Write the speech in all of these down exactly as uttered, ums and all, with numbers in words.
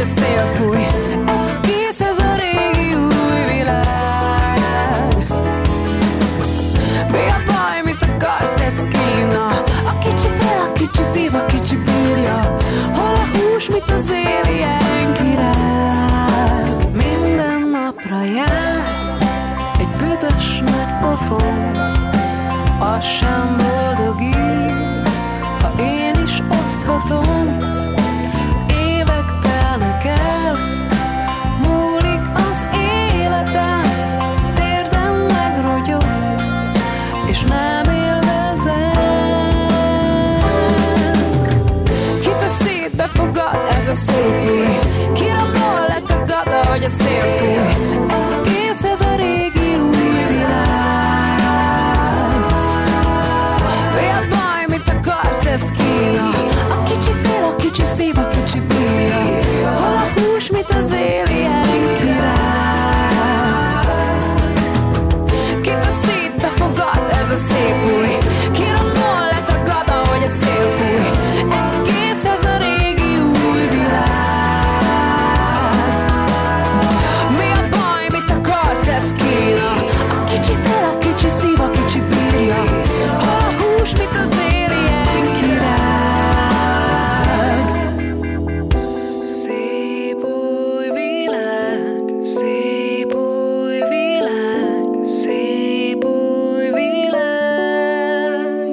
szél fúj. Ez kész, ez a régi új világ. Mi a baj, mit akarsz, ez Kína? A kicsi fel, a kicsi szív, a kicsi bírja. Hol a hús, mit az éljen kirág? Minden napra jár egy büdös nagy pofon. Az sem boldogít, ha én is oszthatom. Évek telnek el, múlik az életem. Térdem megrogyott, és nem élvezem. Kit a szétbe fogad ez a szép új? Kiramol, letagad, ahogy a szél fúj. Ez kész, ez a régi új világ. Mi a baj, mit akarsz, ez Kína? A kicsi fél, a kicsi szív, a kicsi bírja. Hol a hús, mit az éljen király? Kit a szétbe fogad ez a szép új? Kiramol, letagad, ahogy a szél fúj. Ez kész, ez a régi új világ. Mi a baj, mit akarsz, ez Kína? A kicsi fél, a kicsi szív, a kicsi bírja. Hol a hús, mit az éljen király? Szép új világ, szép új világ, szép új világ.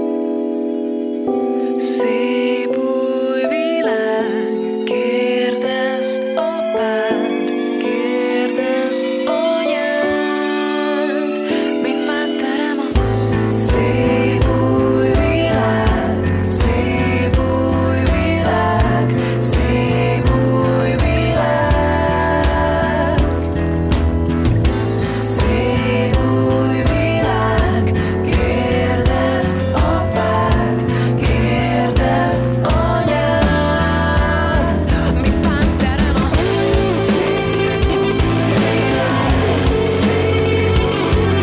Szép új világ, kérdezd apád, kérdezd anyád, mi fán terem a szép új világ, szép új világ, szép új világ. Szép új világ, kérdezd apád, kérdezd anyád, mi fán terem a szép új világ, szép új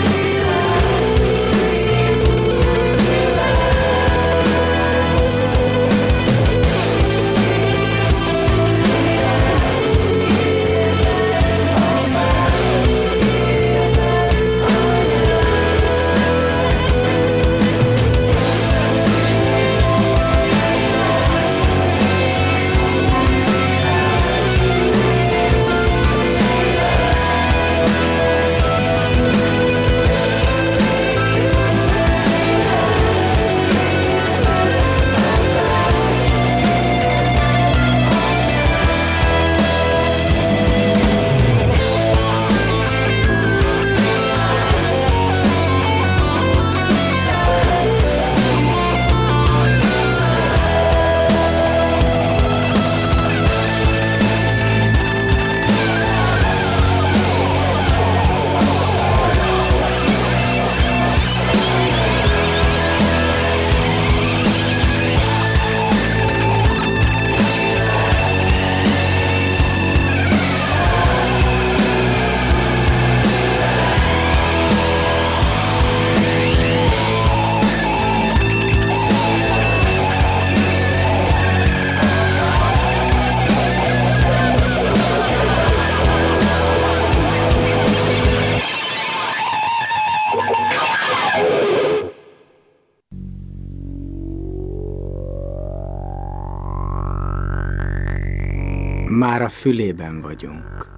Már a fülében vagyunk.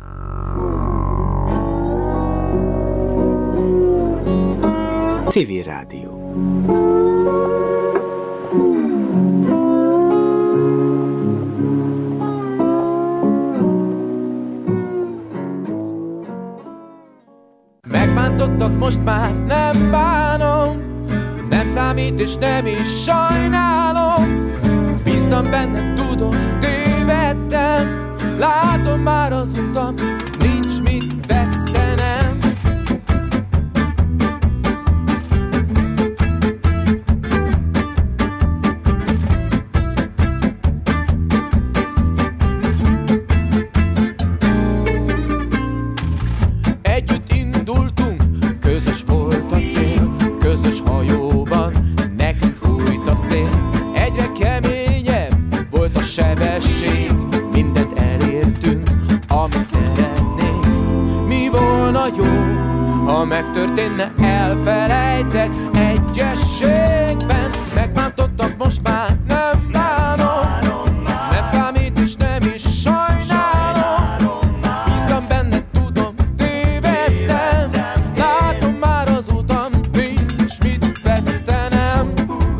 Civil Rádió. Megbántottak, most már nem bánom, nem számít és nem is sajnálom. Bíztam benned, tudom, tévedtem. Látom már az utam, nincs mit vesztenem. Együtt indultunk, közös volt a cél, közös hajóban nekünk fújt a szél. Egyre keményebb volt a sebesség, mindent elér. amit szeretnék. Mi volna jó, ha megtörténne, elfelejtek egyességben. Megbántottak, most már nem bánom, nem számít és nem is sajnálom. Bíztam benned, tudom, tévedtem, látom már az utam, nincs mit vesztenem.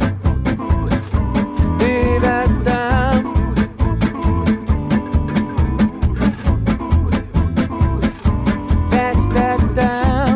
Tévedtem, vesztettem.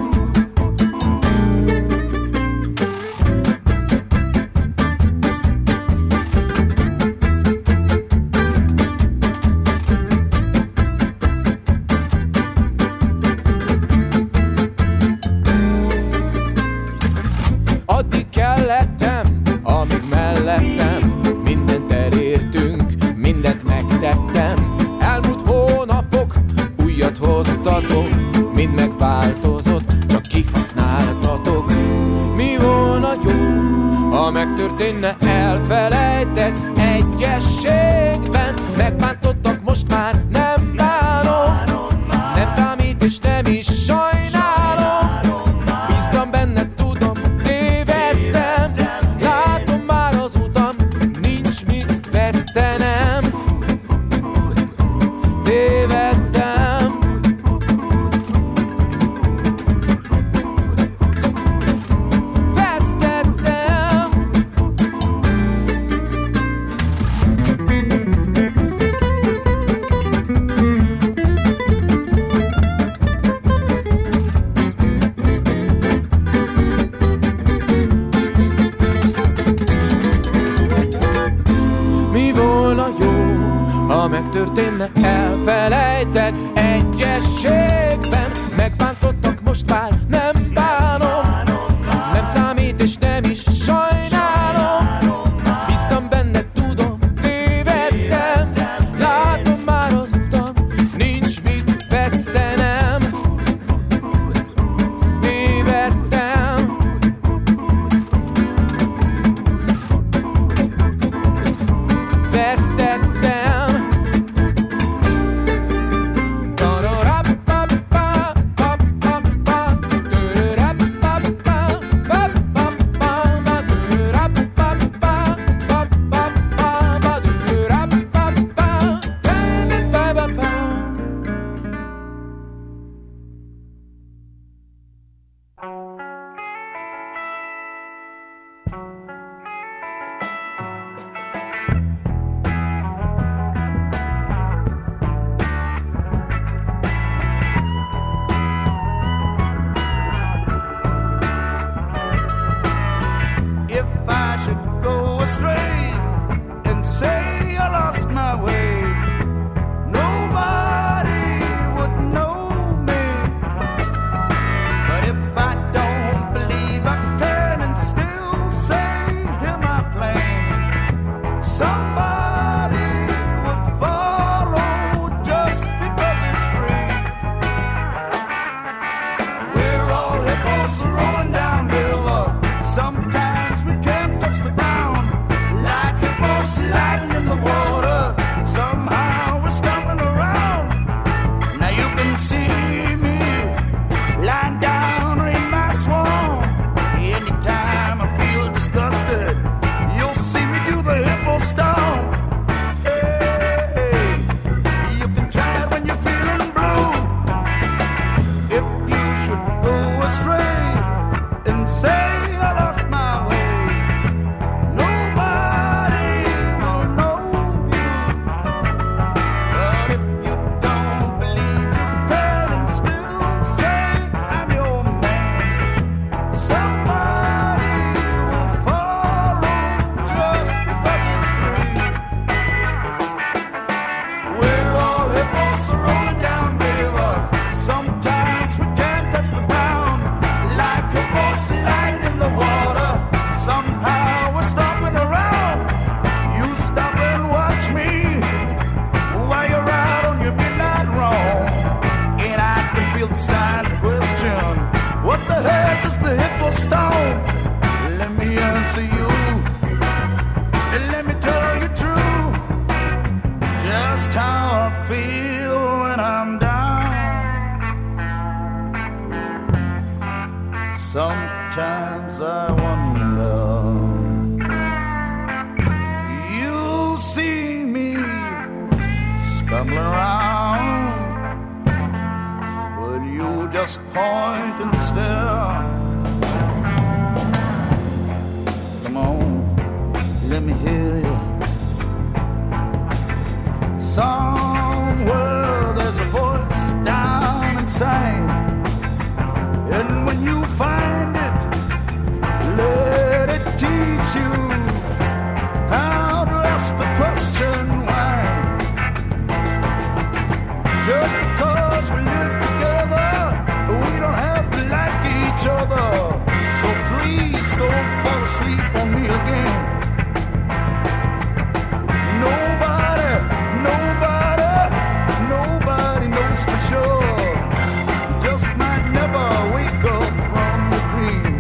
Addig kellettem, amíg mellettem, mindent elértünk, mindent megtettem. Elmúlt hónapok újat hoztatok, mind megváltozott, csak kihasználtatok. Mi volna jó, ha megtörténne, elfelejtek egyességben. Megbántottak, most már nem bánom, nem számít és nem is sajnálom. Bíztam benned, tudom, tévedtem, látom már az utam, nincs mit vesztenem. Tévedtem, vesztettem. Mi volna jó, ha megtörténne, elfelejtek egyességben. Megbántottak, most már nem bánom, nem számít és nem is sajnálom. Bíztam benned, tudom, tévedtem, látom már az utam, nincs mit vesztenem. Tévedtem, vesztettem. If I should go astray and say I lost my way, nobody would know me. But if I don't believe I can and still say, hear my plan, somebody would follow just because it's free. We're all hippos rolling down river. Sometimes we can't touch the ground, like hippos sliding in the water. Somehow we're stumbling around. Now you can see me lying down in my swamp. Anytime I feel disgusted, you'll see me do the hippo stomp. Hey, you can try it when you're feeling blue. If you should go astray and say I lost my way, nobody will know you. But if you don't believe you can and still say I'm your man, somebody will follow just because it's free. We're all hippos rolling down river. Sometimes we can't touch the ground, like hippos sliding in the water. Somehow we're stomping around. You stop and watch me while you're out on your midnight roam. And I can feel the silent question, what the heck is the hippo stone? Let me answer you, and let me tell you true, just how I feel. when I'm down. Sometimes I wonder, you'll see me stumbling around, but you just point and stare. Come on, let me hear you. Somewhere there's a voice down inside, and when you find it, let it teach you how to ask the question why. Just because we live together, we don't have to like each other. So please don't fall asleep on me again. Nobody, nobody, nobody knows for sure. You just might never wake up from the dream.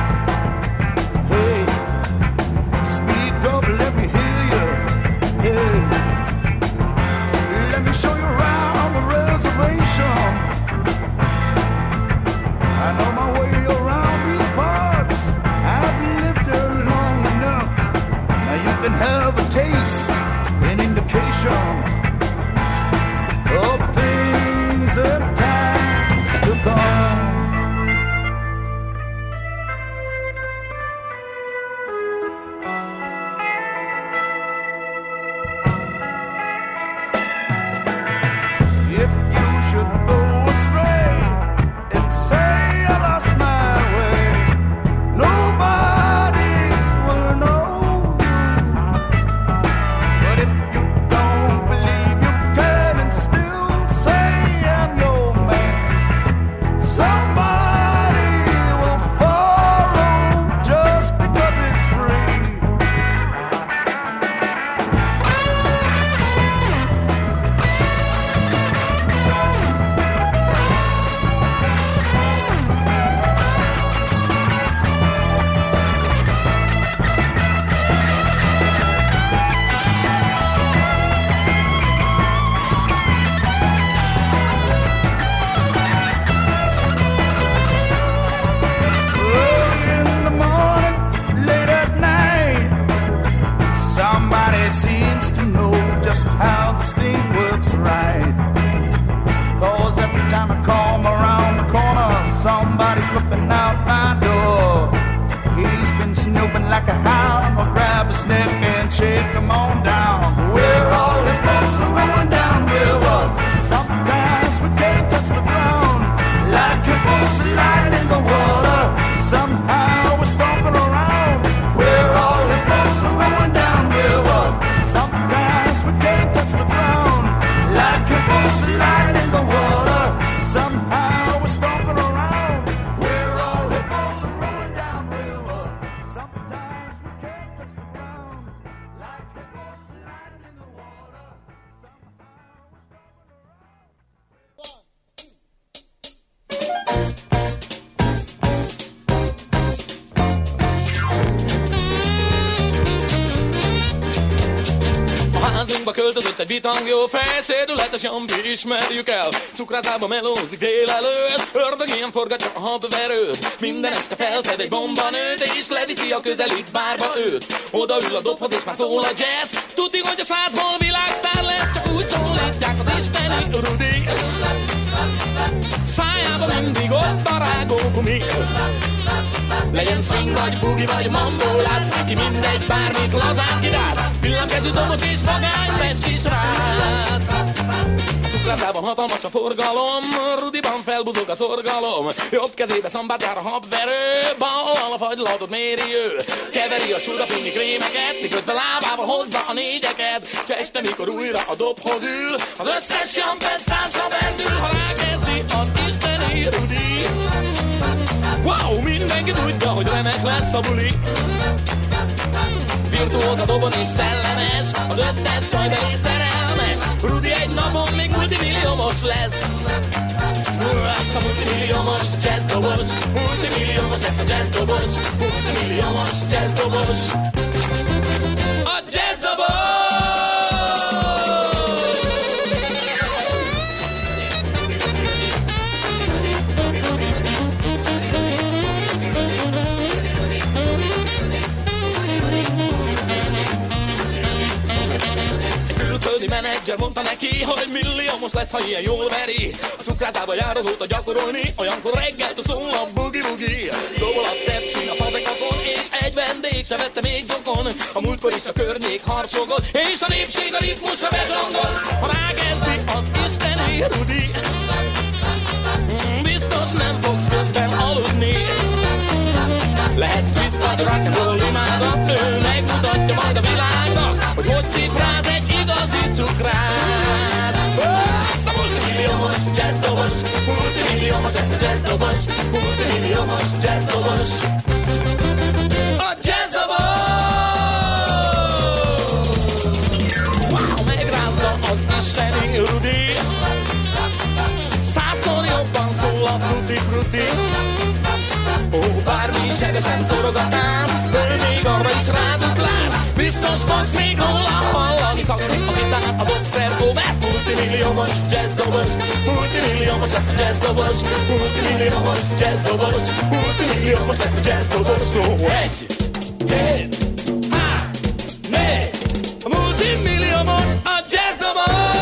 Hey, speak up, let me hear you. Hey, let me show you around the reservation. I know my way around these parts. I've lived there long enough. Now you can have a taste, an indication of things and times to come. If you should go astray and say I lost my way, nobody will know. But if you don't believe you can and still say I'm your man, somebody will follow just because it's free. Early in the morning, late at night, somebody seems to know just how this thing works right. Cause every time I come around the corner, somebody's looking out my door. He's been snooping like a hound. I'll grab his neck and shake him on down. We're all the boats are rolling down river. Sometimes we can't touch the ground, like your boats sliding in the water. Somehow we're stomping around. We're all the boats are rolling down river. Sometimes we can't touch the ground, like your boats sliding in the water. Somehow we're stomping around. We're all the boats are rolling down river. Sometimes we can't touch the ground, like your boats sliding in the water. Somehow we're stomping around. A házunkba költözött egy bitangjó fej, szédületes Jambi, ismerjük el. Cukrászában melózik délelőtt, ördög ilyen forgatja a habverőt. Minden este felszed egy bombanőt, és leviszi a közelít bárba őt. Oda ül a dobhoz, és már szól a jazz. Tudni, hogy a százból világsztár lesz, csak úgy szólítják az isteni Rudi. Szájában mindig ott a rágógumi. Legyen swing, vagy bugi, vagy mambo, lát neki mindegy, bármit lazán kiráz. Villámkezű dobos és vagány, lesz kis rác. A cukrászában hatalmas a forgalom, Rudiban felbuzog a szorgalom. Jobb kezébe szambát jár a habverő, bal a fagylatot méri ő. Keveri a csúrafényi krémeket, miközben lábával hozza a négyeket. S este, mikor újra a dobhoz ül, az összes jampesz tánca bendül, ha rákezdi az isteni Rudi. Wow, mindenki tudja, hogy remek lesz a buli. Virtuóz a dobon és szellemes, az összes csaj belé szerelmes. Rudi egy napon még multimilliómos lesz. Lesz a multimilliómos jazzdobos, multimilliómos lesz a jazzdobos, multimilliómos jazzdobos. A jazzdobos! Rudi, hogy milliómos lesz, ha ilyen jól veri. A cukrászába jár azóta gyakorolni, olyankor reggelt szól a bugi-bugi. Dobol a tepsin a fazekakon, és egy vendég se vette még zokon. A múltkor is a környék harsogott, és a népség a ritmusra bezsongol. Ha rákezdi az isteni Rudi, biztos nem fogsz közben aludni. Lehet twist vagy rock'n'roll imádat, ő megmutatja majd a világnak, hogy hogy cifráz egy igazi cukrát. A multimilliómos jazzdobos, multimilliómos ez a jazzdobos, multimilliómos jazzdobos. A jazzdobos! Wow, megrázza az isteni Rudi, százszor jobban szól a tutti-frutti. Ó, bármi sebesen forgatán, ő még arra is ráduplál. Biztos fogsz még róla hallani, szakszik a gitár, a dobszergó, mert multimilliómos jazzdobos, multimilliómos lesz a jazzdobos, multimilliómos jazzdobos, multimilliómos lesz a jazzdobos. Ó, egy, két, há, négy, multimilliómos a jazzdobos.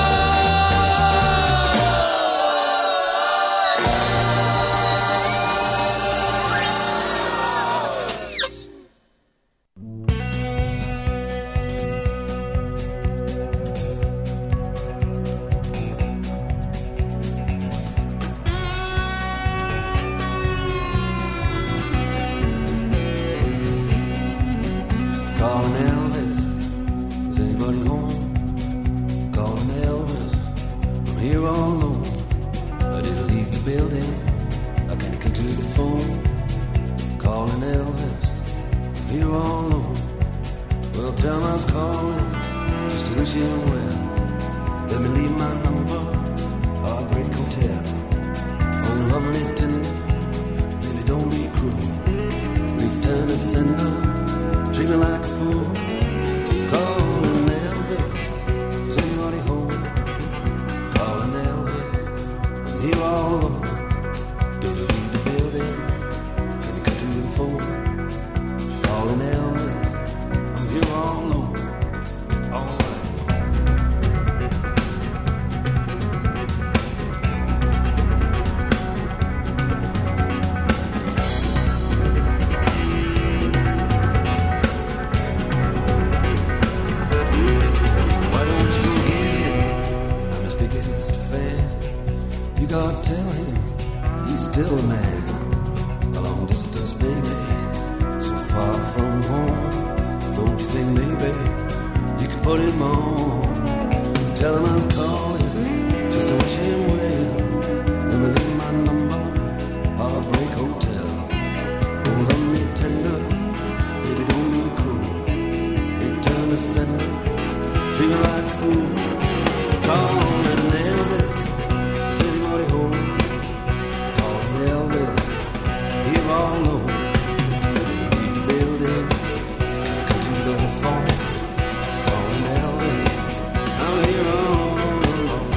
Phone, calling Elvis. I'm here all alone.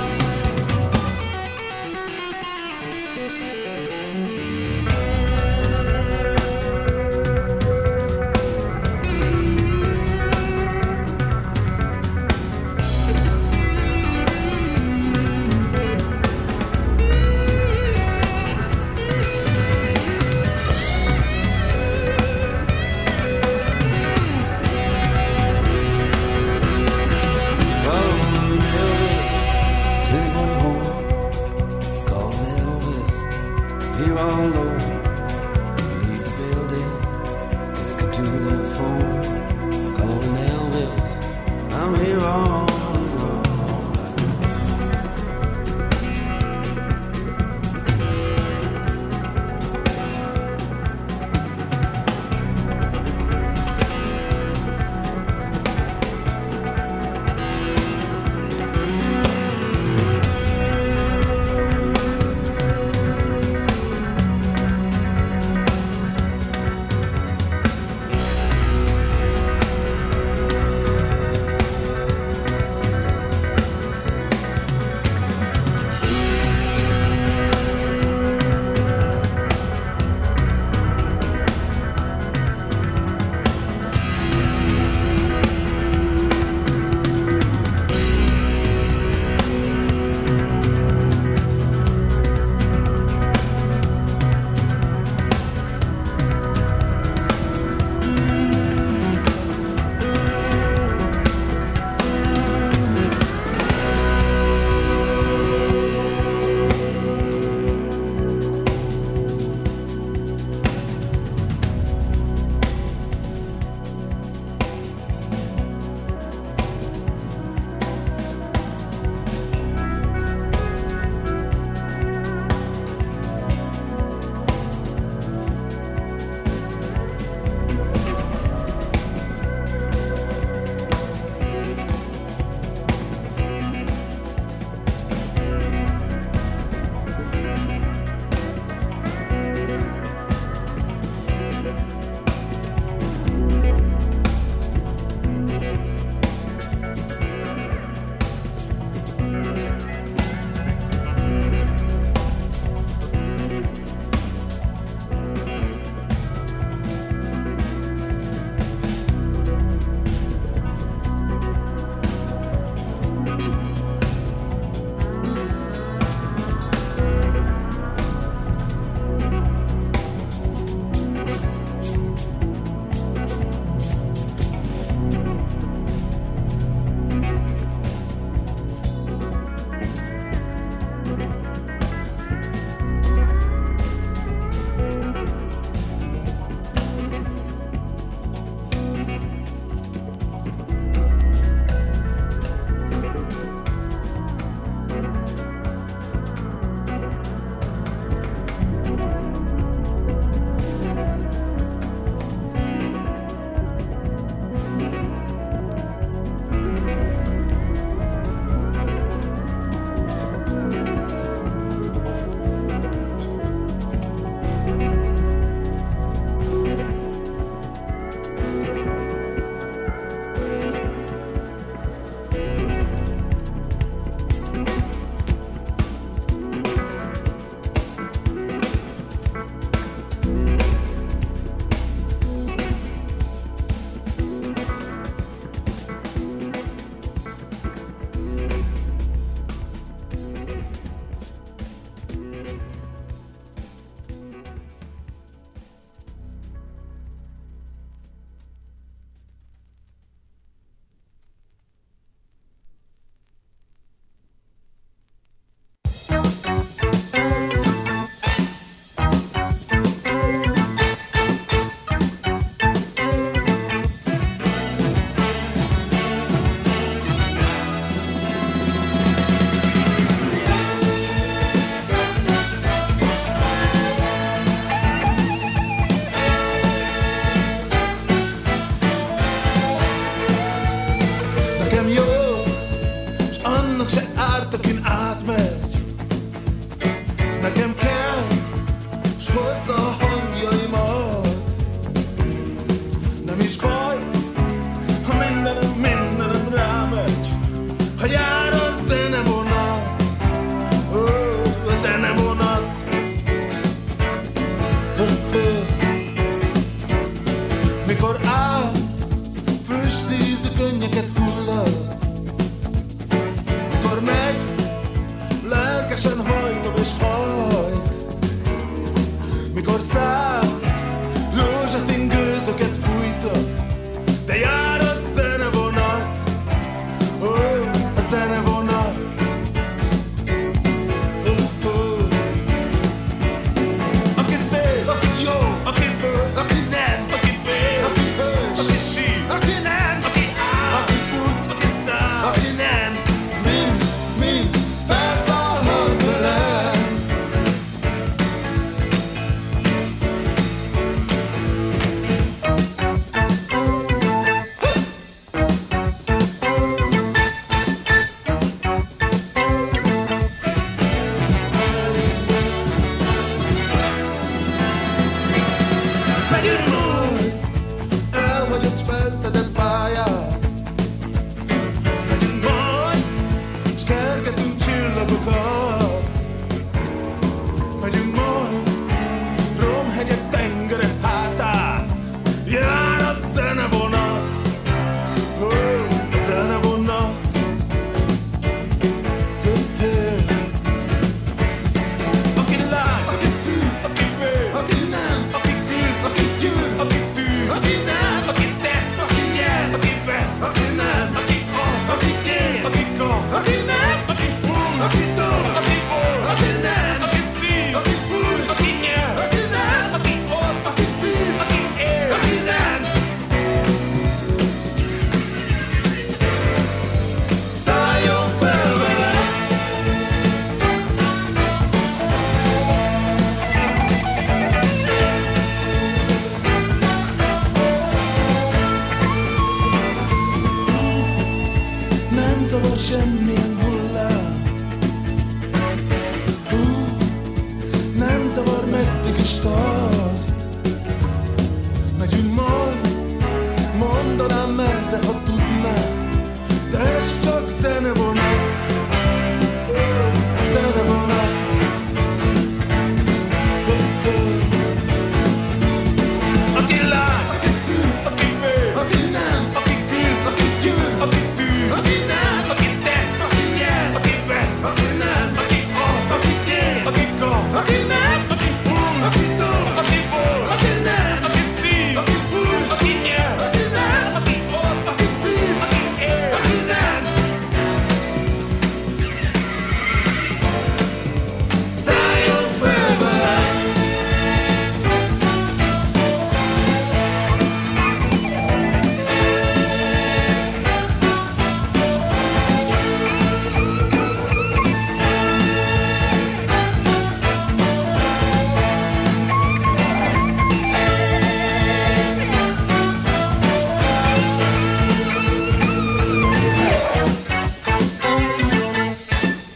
lelkesen hajtom és hajt, mikor száll